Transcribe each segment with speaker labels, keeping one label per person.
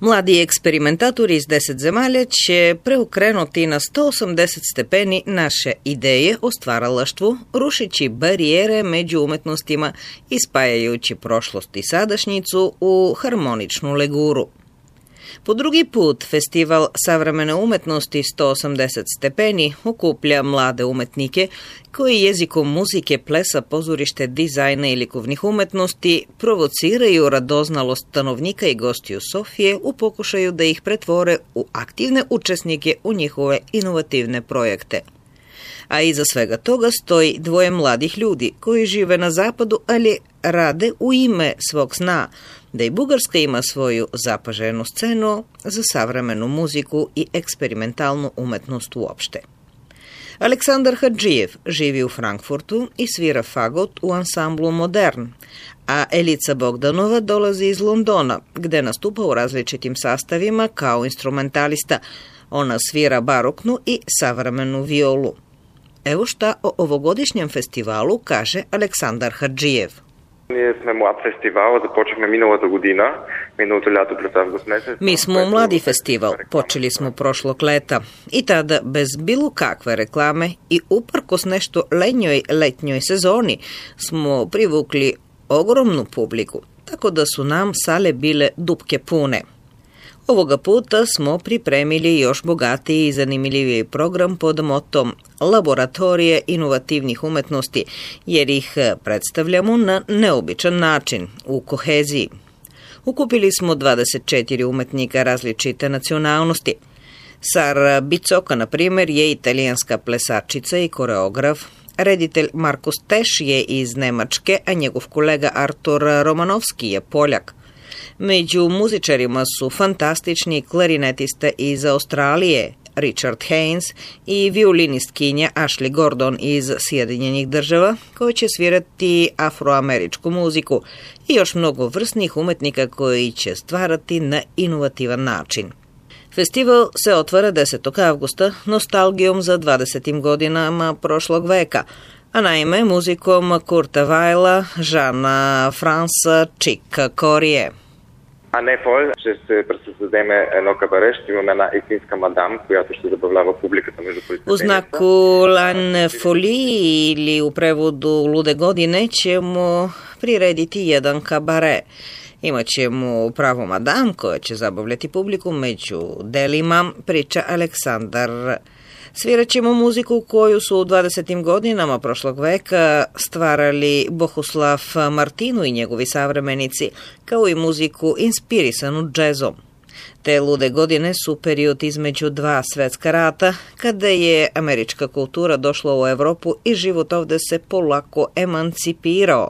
Speaker 1: Mladi eksperimentatori iz 10 zemalja će preokrenuti na 180 stepeni naše ideje o stvaralaštvu, rušići barijere među umetnostima i spajajući prošlost i sadašnjicu u harmoničnu leguru. Po drugi put, festival savremene umetnosti 180 stepeni okuplja mlade umetnike koji jezikom muzike, plesa, pozorište, dizajna i likovnih umetnosti provociraju radoznalost stanovnika i gostiju Sofije u pokušaju da ih pretvore u aktivne učesnike u njihove inovativne projekte. A iza svega toga stoji dvoje mladih ljudi koji žive na zapadu, ali rade u ime svog sna, da i Bugarska ima svoju zapaženu scenu za savremenu muziku i eksperimentalnu umetnost uopšte. Aleksandar Hadžijev živi u Frankfurtu i svira fagot u ansamblu Modern, a Elica Bogdanova dolazi iz Londona, gde nastupa u različitim sastavima kao instrumentalista. Ona svira baroknu i savremenu violu. Evo šta o ovogodišnjem festivalu kaže Aleksandar Hadžijev.
Speaker 2: Ние сме млад фестивал, започнахме миналата година, миналото лято през август месец.
Speaker 1: Mi smo mladi festival, počeli smo prošlog leta i tada bez bilo kakve reklame i uprkos nešto lenjoj letnjoj sezoni smo privukli ogromnu publiku, tako da su nam sale bile dupke pune. Ovoga puta smo pripremili još bogatiji i zanimljiviji program pod motom Laboratorije inovativnih umetnosti, jer ih predstavljamo na neobičan način, u koheziji. Ukupili smo 24 umetnika različite nacionalnosti. Sara Bicoka, na primjer, je italijanska plesačica i koreograf, reditelj Markus Teš je iz Nemačke, a njegov kolega Artur Romanovski je Poljak. Među muzičarima su fantastični klarinetista iz Australije, Richard Haynes, i violinistkinja Ashley Gordon iz Sjedinjenih država, koja će svirati afroameričku muziku, i još mnogo vrsnih umetnika koji će stvarati na inovativan način. Festival se otvara 10. avgusta nostalgijom za 20. godinama prošlog veka, a naime muzikom Kurta Weila, Žana Fransa, Чика Корие.
Speaker 2: А не фол, ще се създадеме едно кабаре, ще имаме една истинска мадам, която ще забавлява публиката между произведенията.
Speaker 1: U znaku Lan Foli ili u prevodu Lude godine ćemo prirediti jedan kabare. Imaćemo pravu madam koja će zabavljati publiku među delima, priča Aleksandar. Svirat ćemo muziku koju su u 20. godinama prošlog veka stvarali Bohuslav Martinu i njegovi savremenici, kao i muziku inspirisanu džezom. Te lude godine su period između dva svetska rata, kada je američka kultura došla u Evropu i život ovde se polako emancipirao.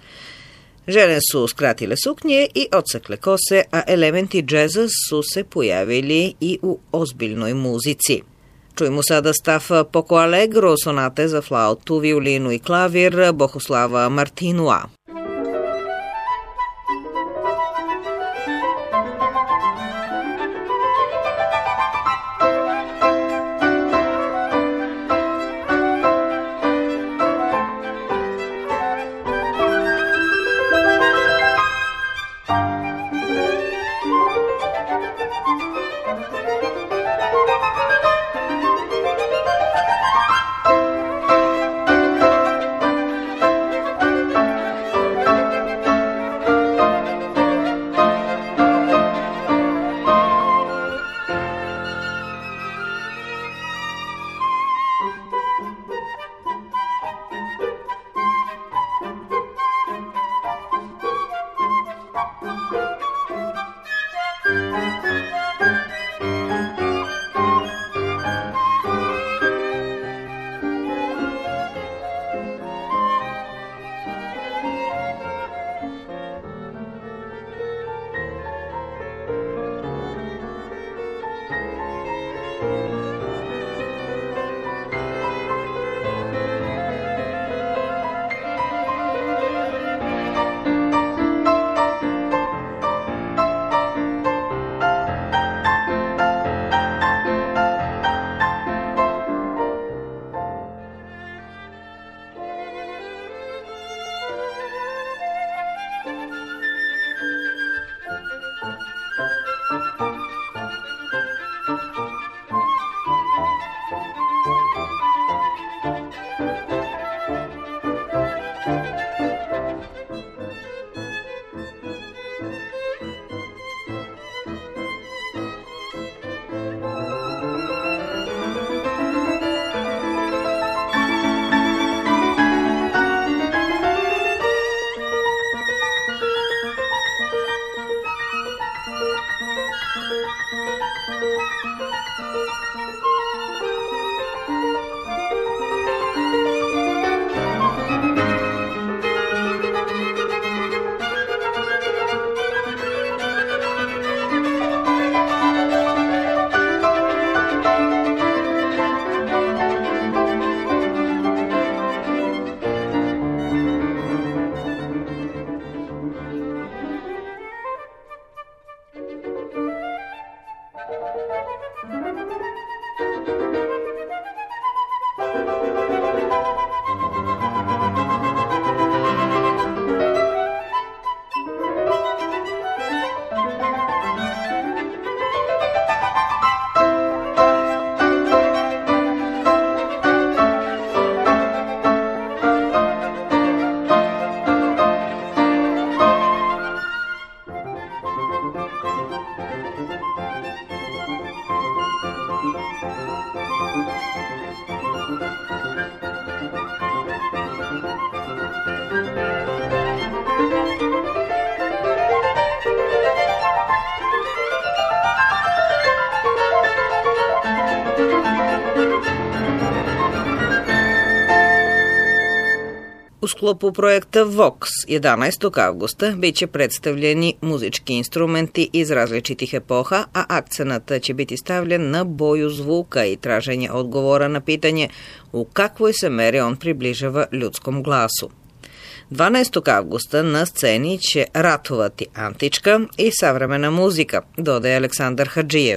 Speaker 1: Žene su skratile suknje i odsekle kose, a elementi džeza su se pojavili i u ozbiljnoj muzici. Čujemo sada stav Poco Allegro, sonate za flautu, violinu i klavir Bohuslava Martinua. U sklopu projekta Vox 11. avgusta biće predstavljeni muzički instrumenti iz različitih epoha, a akcenat će biti stavljen na boju zvuka i traženje odgovora na pitanje u kakvoj se meri on približava ljudskom glasu. 12. avgusta na sceni će ratovati antička i savremena muzika, dodaje Aleksandar Hadžijev.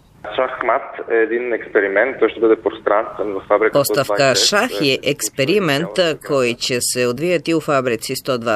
Speaker 2: Šahmat je jedan eksperiment, to što bude prostranstven u fabrici 126.
Speaker 1: Postavka šah je eksperiment koji će se odvijati u fabrici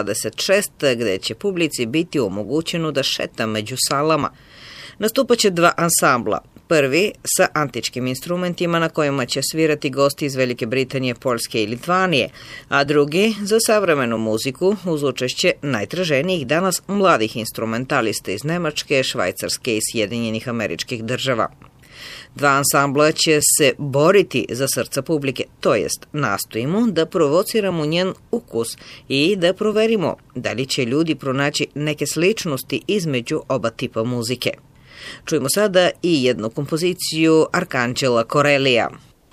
Speaker 1: 126, gde će publici biti omogućeno da šeta među salama. Nastupaće dva ansambla. Prvi sa antičkim instrumentima na kojima će svirati gosti iz Velike Britanije, Poljske i Litvanije, a drugi za savremenu muziku uz učešće najtraženijih danas mladih instrumentalista iz Nemačke, Švajcarske i Sjedinjenih Američkih Država. Dva ansambla će se boriti za srca publike, to jest nastojimo da provociramo njen ukus i da proverimo da li će ljudi pronaći neke sličnosti između oba tipa muzike. Čujemo sada i jednu kompoziciju Arkanđela Korelija.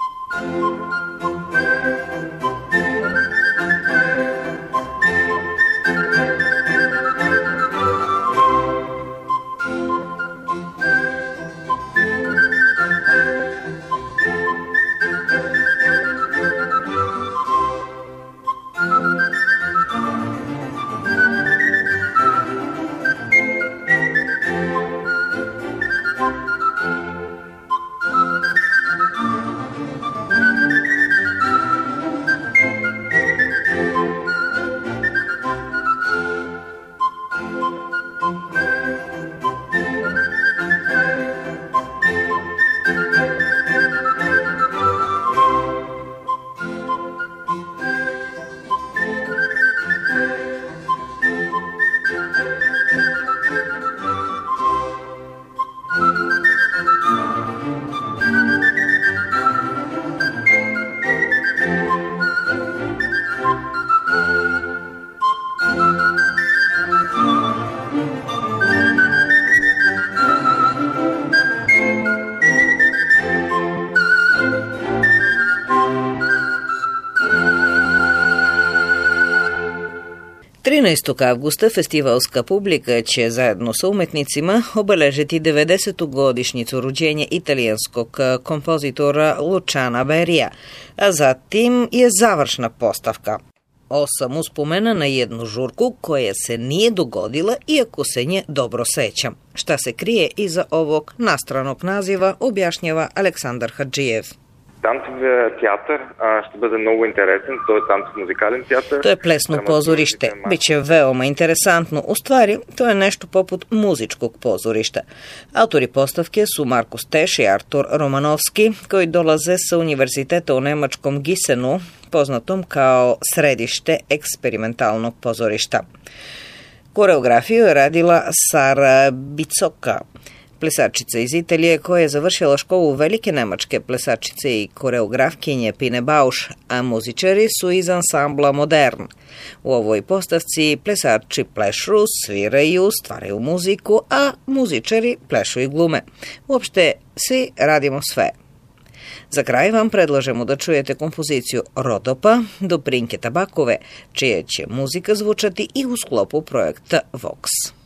Speaker 1: Avgusta festivalska publika će zajedno sa umetnicima obeležiti 90. godišnjicu rođenja italijanskog kompozitora Luciana Beria, a zatim je završna postavka. 8 uspomena na jednu žurku koja se nije dogodila, iako se nje dobro sećam. Šta se krije iza ovog nastranog naziva, objašnjava Aleksandar Hadžijev.
Speaker 2: Танцов театър ще бъде много интересен, to je танцов музикален театър.
Speaker 1: To je plesno pozorište. Biće veoma interesantno. U stvari, to je nešto poput muzičkog pozorišta. Autori postavke su Markus Teš i Artur Romanovski, koji dolaze sa univerziteta u nemačkom Gissenu, poznatom kao središte eksperimentalnog pozorišta. Koreografiju je radila Sara Bicoka. Plesačica iz Italije koja je završila školu velike nemačke plesačice i koreografkinje Pine Bausch, a muzičari su iz ansambla Modern. U ovoj postavci plesači plešu, sviraju, stvaraju muziku, a muzičari plešu i glume. Uopšte, svi radimo sve. Za kraj vam predlažemo da čujete kompoziciju Rodopa Doprinke Tabakove, čija će muzika zvučati i u sklopu projekta Vox.